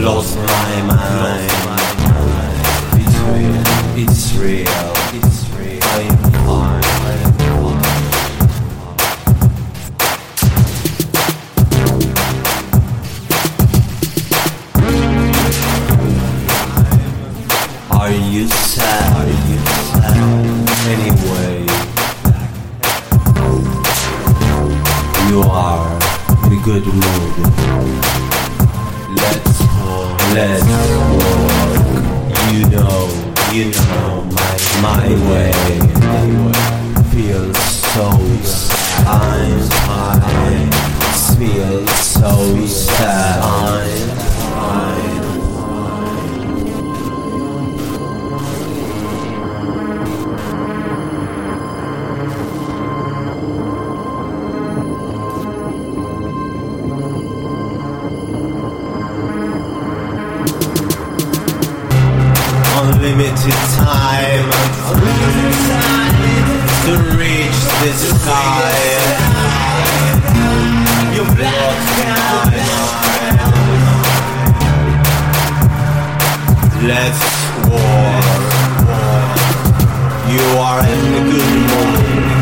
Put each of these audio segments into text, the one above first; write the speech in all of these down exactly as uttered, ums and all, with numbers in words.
lost my mind. It's real, it's real, it's real. I'm fine, I'm fine. Are you sad? Are you sad? Anyway, you are in a good mood. Let's walk, let's walk. You know, you know my my way. Feels so sad. I'm fine. Feels so sad. I'm fine. Unlimited time to reach the sky. You block my mind. Let's walk. You are in a good mood.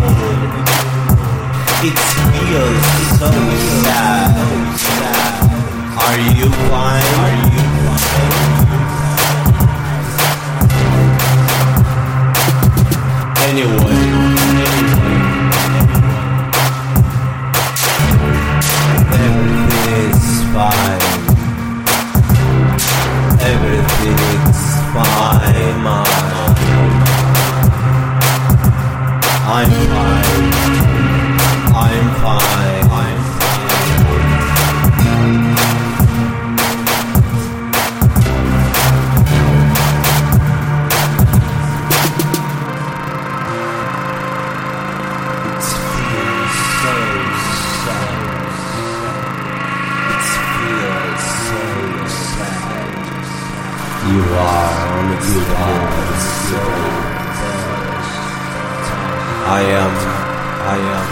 It feels so sad. Are you fine? Are you fine? Anyway, everything is fine. Everything is fine. I'm fine. I'm fine. I'm You are on a good mood. I am, I am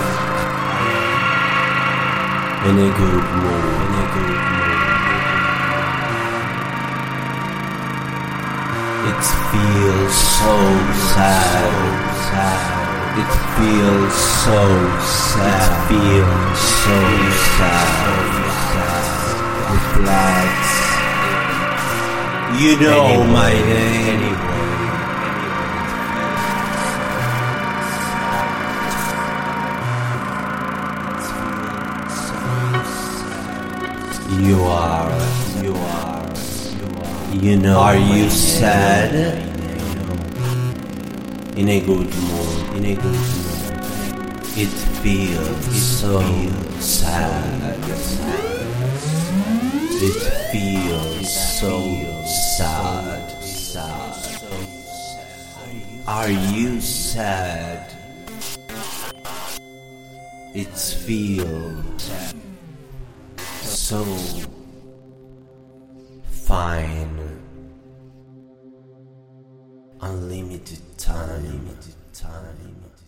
in a good mood, in a good mood. It feels so sad, sad. It feels so sad. It feels so sad. Reflects. You know anyway, my name. Anyway. You are, you are, you are. You know. Are you sad? In a good mood. In a good mood. It feels so sad. It feels so sad, sad. Are you sad? It feels so fine. Unlimited time, unlimited time.